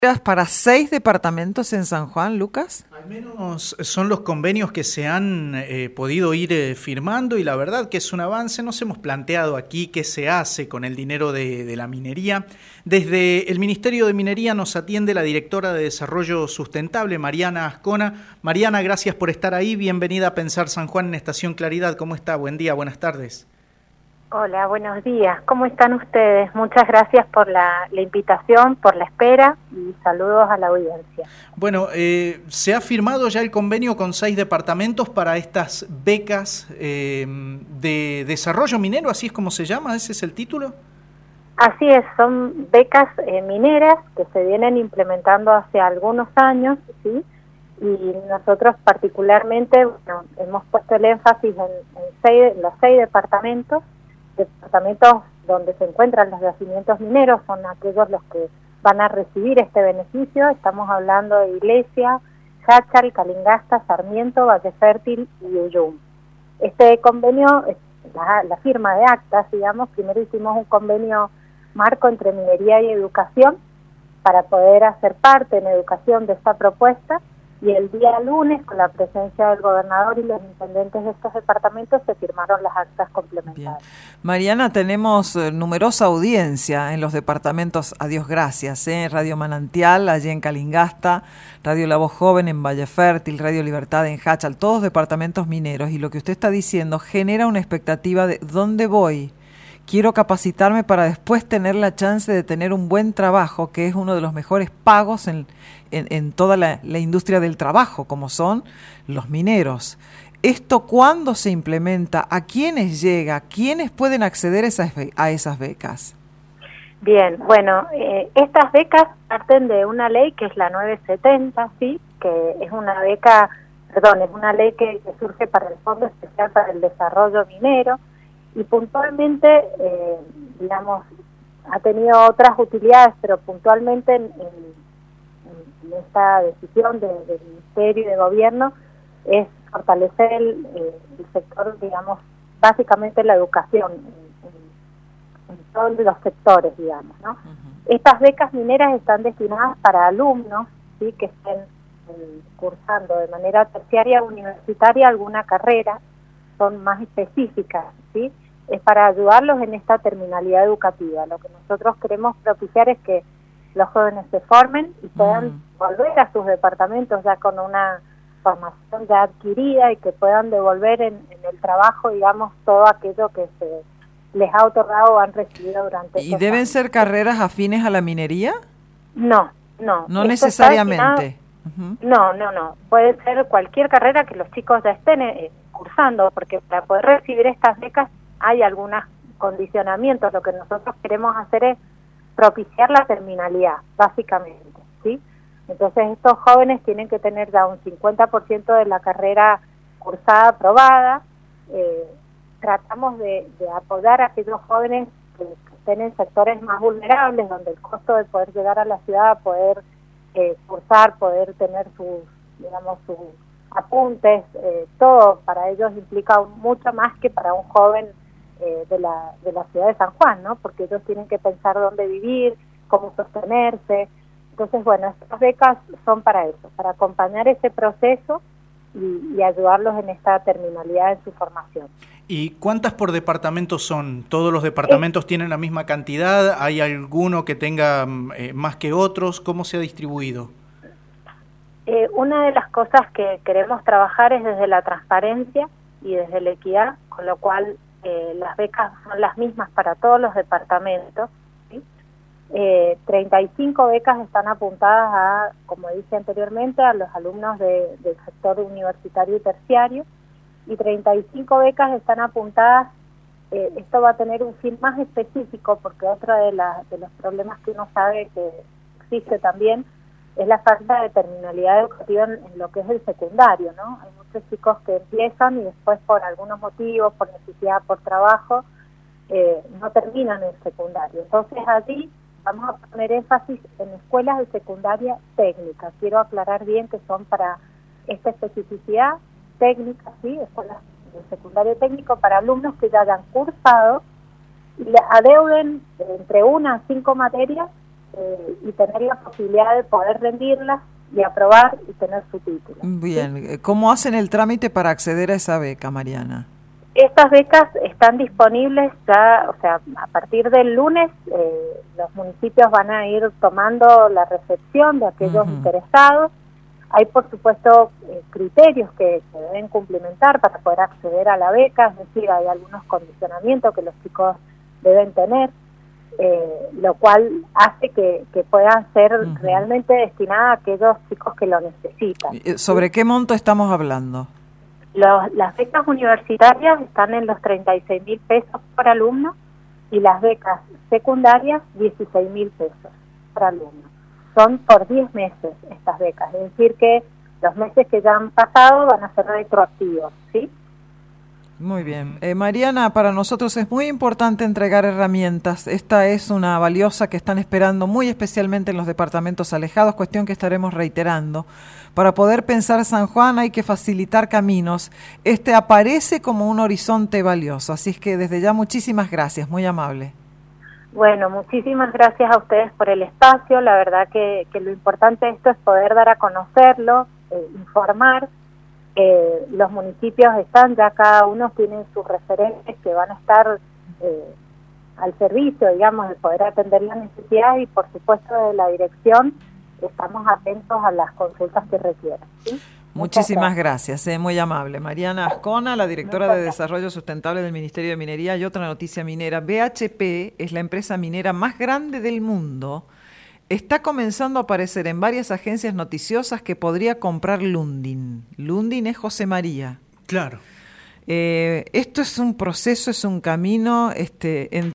Para 6 departamentos en San Juan, Lucas. Al menos son los convenios que se han podido ir firmando y la verdad que es un avance. Nos hemos planteado aquí qué se hace con el dinero de la minería. Desde el Ministerio de Minería nos atiende la directora de Desarrollo Sustentable, Mariana Ascona. Mariana, gracias por estar ahí. Bienvenida a Pensar San Juan en Estación Claridad. ¿Cómo está? Buen día, buenas tardes. Hola, buenos días. ¿Cómo están ustedes? Muchas gracias por la invitación, por la espera y saludos a la audiencia. Bueno, se ha firmado ya el convenio con 6 departamentos para estas becas de desarrollo minero, ¿así es como se llama? ¿Ese es el título? Así es, son becas mineras que se vienen implementando hace algunos años, ¿sí? Y nosotros particularmente hemos puesto el énfasis en los 6 departamentos donde se encuentran los yacimientos mineros, son aquellos los que van a recibir este beneficio. Estamos hablando de Iglesia, Jáchal, Calingasta, Sarmiento, Valle Fértil y Uyum. Este convenio, la firma de actas, digamos, primero hicimos un convenio marco entre minería y educación para poder hacer parte en educación de esta propuesta. Y el día lunes, con la presencia del gobernador y los intendentes de estos departamentos, se firmaron las actas complementarias. Bien. Mariana, tenemos numerosa audiencia en los departamentos, a Dios gracias, Radio Manantial, allí en Calingasta, Radio La Voz Joven en Valle Fértil, Radio Libertad en Jáchal, todos departamentos mineros, y lo que usted está diciendo genera una expectativa de ¿dónde voy? Quiero capacitarme para después tener la chance de tener un buen trabajo, que es uno de los mejores pagos en toda la industria del trabajo, como son los mineros. ¿Esto cuándo se implementa? ¿A quiénes llega? ¿Quiénes pueden acceder a esas becas? Bien, bueno, estas becas parten de una ley que es la 970, ¿sí? Que es una beca, es una ley que surge para el Fondo Especial para el Desarrollo Minero, y puntualmente, digamos, ha tenido otras utilidades, pero puntualmente en esta decisión del Ministerio y de Gobierno es fortalecer el sector, digamos, básicamente la educación en todos los sectores, digamos, ¿no? Estas becas mineras están destinadas para alumnos, ¿sí? Que estén cursando de manera terciaria o universitaria alguna carrera, son más específicas, ¿sí? Es para ayudarlos en esta terminalidad educativa. Lo que nosotros queremos propiciar es que los jóvenes se formen y puedan volver a sus departamentos ya con una formación ya adquirida y que puedan devolver en el trabajo, digamos, todo aquello que se les ha otorgado o han recibido durante estos ¿Y deben años. ser carreras afines a la minería? No. No necesariamente. No. Puede ser cualquier carrera que los chicos ya estén cursando, porque para poder recibir estas becas hay algunos condicionamientos. Lo que nosotros queremos hacer es propiciar la terminalidad, básicamente, ¿sí? Entonces estos jóvenes tienen que tener ya un 50% de la carrera cursada aprobada. Tratamos de apoyar a aquellos jóvenes que estén en sectores más vulnerables, donde el costo de poder llegar a la ciudad, poder cursar, poder tener sus apuntes, todo para ellos implica mucho más que para un joven de la ciudad de San Juan, ¿no? Porque ellos tienen que pensar dónde vivir, cómo sostenerse. Entonces, bueno, estas becas son para eso, para acompañar ese proceso y ayudarlos en esta terminalidad en su formación. ¿Y cuántas por departamento son? ¿Todos los departamentos tienen la misma cantidad? ¿Hay alguno que tenga más que otros? ¿Cómo se ha distribuido? Una de las cosas que queremos trabajar es desde la transparencia y desde la equidad, con lo cual las becas son las mismas para todos los departamentos, ¿sí? 35 becas están apuntadas a, como dije anteriormente, a los alumnos del sector universitario y terciario, y 35 becas están apuntadas, esto va a tener un fin más específico, porque otro de los problemas que uno sabe que existe también es la falta de terminalidad educativa en lo que es el secundario, ¿no? Hay muchos chicos que empiezan y después por algunos motivos, por necesidad, por trabajo, no terminan el secundario. Entonces allí vamos a poner énfasis en escuelas de secundaria técnica. Quiero aclarar bien que son para esta especificidad técnica, ¿sí? Escuelas de secundario técnico para alumnos que ya hayan cursado y le adeuden entre 1 a 5 materias y tener la posibilidad de poder rendirlas y aprobar y tener su título. Bien, ¿sí? ¿Cómo hacen el trámite para acceder a esa beca, Mariana? Estas becas están disponibles ya, o sea, a partir del lunes los municipios van a ir tomando la recepción de aquellos interesados. Hay, por supuesto, criterios que deben cumplimentar para poder acceder a la beca, es decir, hay algunos condicionamientos que los chicos deben tener, lo cual hace que puedan ser realmente destinadas a aquellos chicos que lo necesitan. ¿Sobre qué monto estamos hablando? Las becas universitarias están en los 36.000 pesos por alumno y las becas secundarias 16.000 pesos por alumno. Son por 10 meses estas becas, es decir que los meses que ya han pasado van a ser retroactivos, ¿sí? Muy bien. Mariana, para nosotros es muy importante entregar herramientas. Esta es una valiosa que están esperando muy especialmente en los departamentos alejados, cuestión que estaremos reiterando. Para poder pensar San Juan hay que facilitar caminos. Este aparece como un horizonte valioso, así es que desde ya muchísimas gracias, muy amable. Bueno, muchísimas gracias a ustedes por el espacio. La verdad que lo importante de esto es poder dar a conocerlo, informar. Los municipios están, ya cada uno tiene sus referentes que van a estar al servicio, digamos, de poder atender las necesidades y por supuesto de la dirección estamos atentos a las consultas que requieran, ¿sí? Muchísimas gracias, muy amable. Mariana Ascona, la directora de Desarrollo Sustentable del Ministerio de Minería. Y otra noticia minera, BHP es la empresa minera más grande del mundo. Está comenzando a aparecer en varias agencias noticiosas que podría comprar Lundin. Lundin es José María. Claro. Esto es un proceso, es un camino,